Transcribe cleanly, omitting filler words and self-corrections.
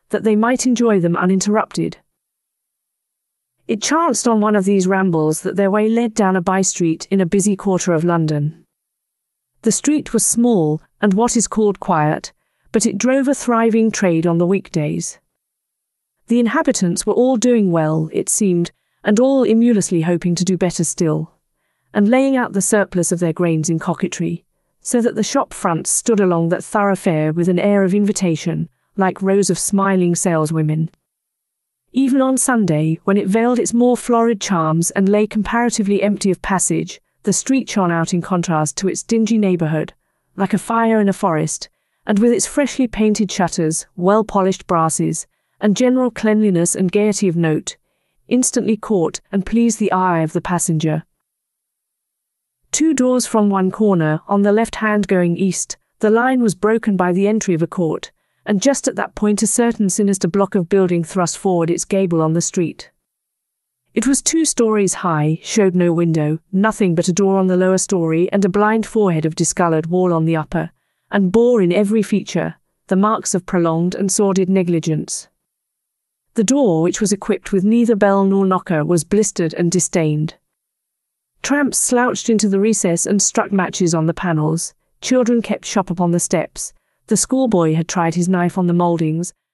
that they might enjoy them uninterrupted. It chanced on one of these rambles that their way led down a by-street in a busy quarter of London. The street was small and what is called quiet, but it drove a thriving trade on the weekdays. The inhabitants were all doing well, it seemed, and all emulously hoping to do better still, and laying out the surplus of their grains in coquetry, so that the shop fronts stood along that thoroughfare with an air of invitation, like rows of smiling saleswomen. Even on Sunday, when it veiled its more florid charms and lay comparatively empty of passage, the street shone out in contrast to its dingy neighbourhood, like a fire in a forest, and with its freshly painted shutters, well-polished brasses, and general cleanliness and gaiety of note, instantly caught and pleased the eye of the passenger. 2 doors from one corner, on the left hand going east, the line was broken by the entry of a court, and just at that point a certain sinister block of building thrust forward its gable on the street. It was 2 stories high, showed no window, nothing but a door on the lower story and a blind forehead of discoloured wall on the upper, and bore in every feature the marks of prolonged and sordid negligence. The door, which was equipped with neither bell nor knocker, was blistered and disdained. Tramps slouched into the recess and struck matches on the panels, children kept shop upon the steps, the schoolboy had tried his knife on the mouldings,